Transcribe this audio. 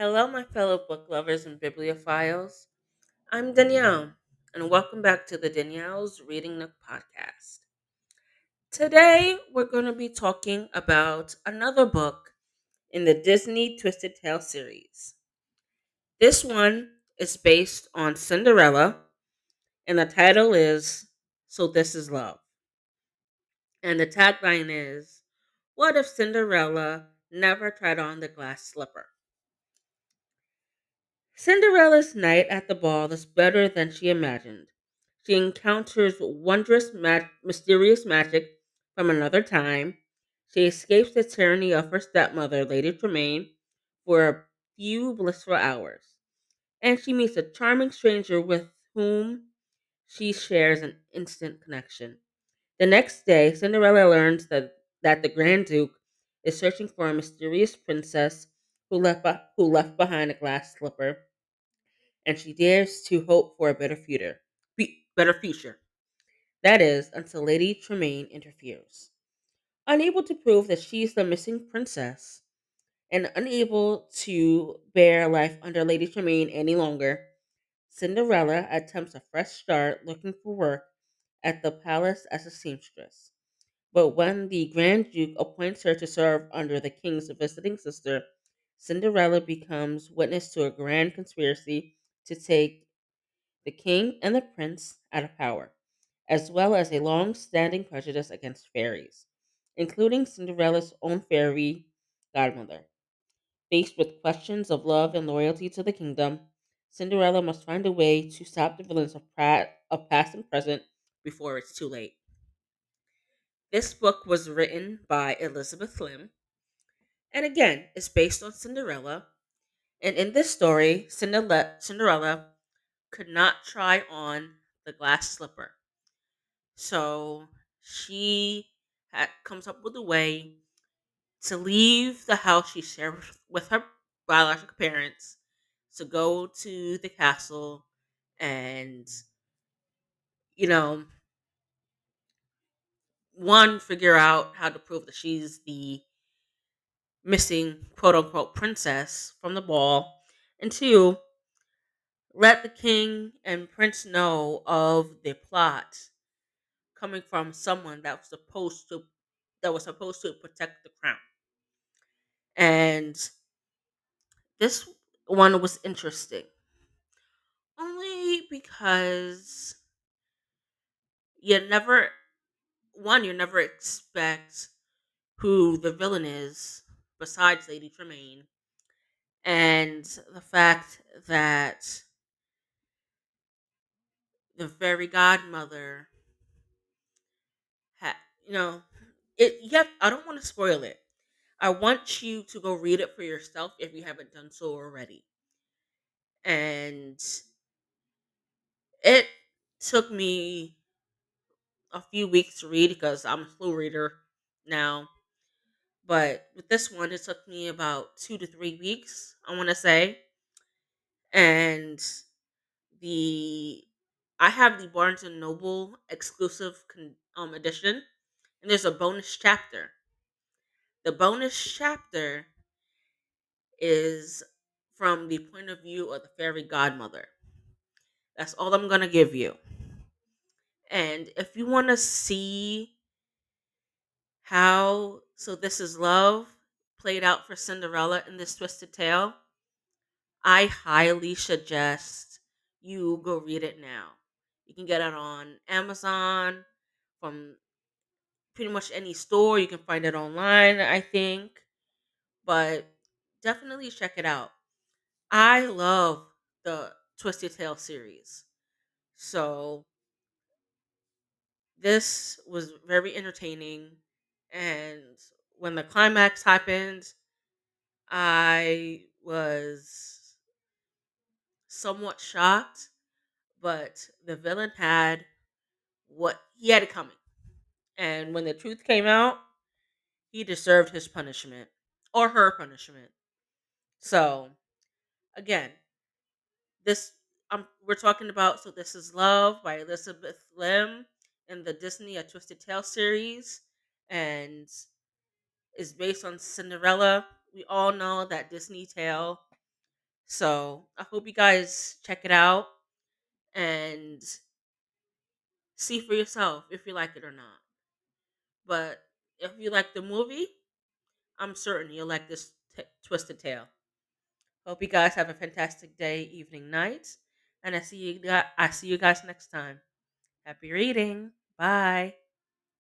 Hello, my fellow book lovers and bibliophiles. I'm Danielle, and welcome back to the Danielle's Reading Nook podcast. Today, we're going to be talking about another book in the Disney Twisted Tale series. This one is based on Cinderella, and the title is So This Is Love. And the tagline is, What if Cinderella never tried on the glass slipper? Cinderella's night at the ball is better than she imagined. She encounters wondrous, mysterious magic from another time. She escapes the tyranny of her stepmother, Lady Tremaine, for a few blissful hours. And she meets a charming stranger with whom she shares an instant connection. The next day, Cinderella learns that the Grand Duke is searching for a mysterious princess who left behind a glass slipper, and she dares to hope for a better future. That is, until Lady Tremaine interferes. Unable to prove that she's the missing princess, and unable to bear life under Lady Tremaine any longer, Cinderella attempts a fresh start looking for work at the palace as a seamstress. But when the Grand Duke appoints her to serve under the king's visiting sister, Cinderella becomes witness to a grand conspiracy to take the king and the prince out of power, as well as a long standing prejudice against fairies, including Cinderella's own fairy godmother. Faced with questions of love and loyalty to the kingdom, Cinderella must find a way to stop the villains of past and present before it's too late. This book was written by Elizabeth Lim, and again, it's based on Cinderella. And in this story, Cinderella could not try on the glass slipper. So she comes up with a way to leave the house she shared with her biological parents to go to the castle and, you know, one, figure out how to prove that she's the missing quote unquote princess from the ball, and two, let the king and prince know of the plot coming from someone that was supposed to protect the crown. And this one was interesting only because you never you never expect who the villain is besides Lady Tremaine, and the fact that the fairy godmother had, you know, it. Yep, I don't want to spoil it. I want you to go read it for yourself if you haven't done so already. And it took me a few weeks to read because I'm a slow reader now. But with this one, it took me about 2 to 3 weeks, I want to say. And the I have the Barnes and Noble exclusive edition, and there's a bonus chapter. The bonus chapter is from the point of view of the fairy godmother. That's all I'm gonna give you. And if you want to see how So This Is Love played out for Cinderella in this twisted tale, I highly suggest you go read it now. You can get it on Amazon, from pretty much any store. You can find it online, I think. But definitely check it out. I love the Twisted Tale series. So this was very entertaining. And when the climax happened, I was somewhat shocked, but the villain had what he had it coming. And when the truth came out, he deserved his punishment or her punishment. So, again, this we're talking about So This Is Love by Elizabeth Lim in the Disney A Twisted Tale series, and is based on Cinderella. We all know that Disney tale So I hope you guys check it out and see for yourself if you like it or not. But if you like the movie, I'm certain you'll like this Twisted Tale. Hope you guys have a fantastic day, evening, night, and I see you guys next time. Happy reading. Bye.